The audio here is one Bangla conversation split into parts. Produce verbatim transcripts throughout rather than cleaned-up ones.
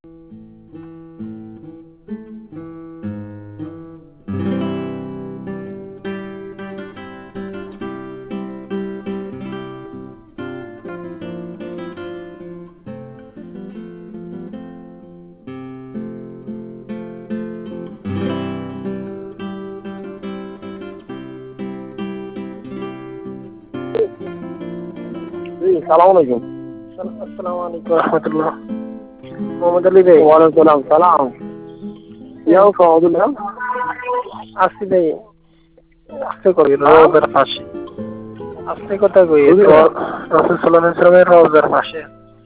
সালাম আলাইকুম। আসসালামু আলাইকুম রহমতুল্লাহ। মোহাম্মদ আলী ভাই। ওয়ালাইকুম সালাম। ইয়াও সহদুল্লাহ আসছি ভাই, আসতে করি রোজার পাশে, আসতে কথা কই রাসূল সাল্লাল্লাহু আলাইহি ওয়াসাল্লামের রওজার পাশে।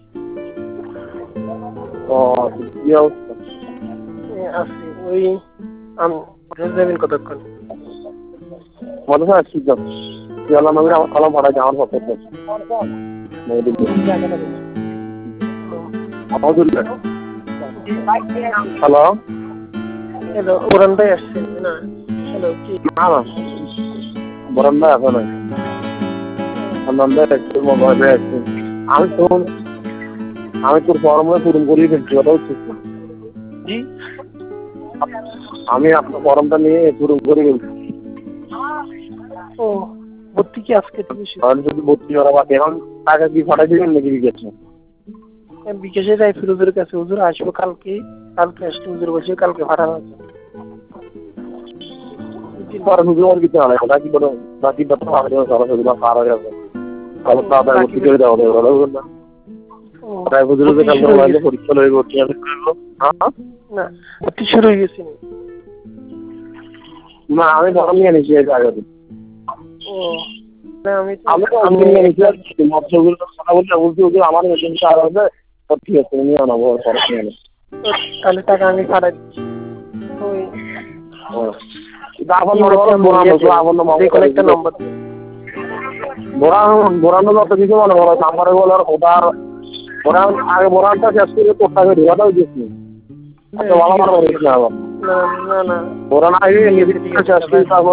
ও কি অবস্থা? আসছি ওই আম যাবেন কতক্ষণ? মনে হয় আসছি তো আল্লাহ নবীর আমার সালাম পাঠাই আমার পক্ষ থেকে। আলহামদুলিল্লাহ। হ্যালো হ্যালো, কোরআন ভাই আসছেন না? হ্যালো কি না না বরণ ভাই আছে না, আনন্দ একটু মোবাইলে আছে। আমি তো আমি তোর ফর্মে পূরণ করিয়ে ফেলছি, কথা হচ্ছে জি, আমি আপনার ফর্মটা নিয়ে পূরণ করে ফেলছি। ও ভর্তি কি আজকে থেকে শুরু? কারণ যদি ভর্তি করা বাকি, এখন টাকা কি পাঠাই দিবেন নাকি বিকেছে? বিকেশে যাই ফিরোজের কাছে, হুজুর আসবো কালকে, কালকে আসতে হুজুর বলছে কালকে পাঠানো আছে। পরে হুজুর আর কিছু হয় না, কি বলো বাকি কথা হবে না, সরাসরি বা পার হয়ে যাবে। কালো তাড়াতাড়ি ভর্তি করে দেওয়া হবে, ভালো হবে না? তাই হুজুর যে কালকে মোবাইলে পরীক্ষা লয়ে ভর্তি আমি করবো। হ্যাঁ না ভর্তি শুরু হয়ে গেছে না, আমি ফর্ম নিয়ে নিয়েছি এর আগে। ও না, আমি আমি তো আমি নিয়ে নিয়েছি আর কি মৎস্যগুলো কথা বলতে বলছি ওদের আমার মেশিনটা আর হবে, তো ঠিক আছে নিয়ে আনাবো খরচ নিয়ে নেবো। তাহলে টাকা আমি পাঠাই দিচ্ছি। ওই বোরানো যত কিছু মনে করো সাম্বারে বলার ওটার বোরান আগে বোরানটা শেষ করে তোরটাকে ঢোকাটাও দিচ্ছি। আচ্ছা ভালো মারা বলিস না আবার বোরান আগে নিজে শেষ করে তারপর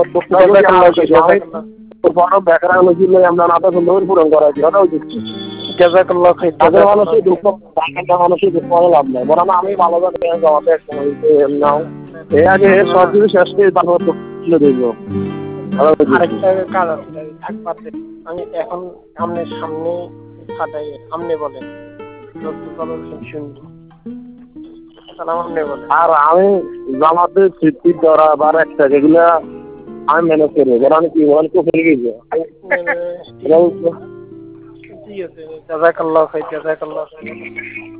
তোর বড় ব্যাকগ্রাউন্ড ছিল আমরা নাটক সুন্দর পূরণ করা হয়েছিল ওটাও দিচ্ছি। জাযাকাল্লাহ খাইর। তাদের মানুষের দুঃখ মানুষের দুঃখ করে লাভ নেই, বরং আমি ভালো করে জমাতে এক সময় নাও এই আগে সব কিছু শেষ করে তারপর তুলে দেখবো। আরেকটা কাজ আছে থাকবে, আমি এখন আমনের সামনে ফাটাই আমনে বলেন শুনবো। আর আমি জামাতে স্মৃতি ধরা বা একটা যেগুলা আমি ম্যানেজ করবো, যারা আমি কি বলেন তো ফেলে গেছি। ঠিক আছে, জাযাকাল্লাহ খাইর, জাযাকাল্লাহ খাইর।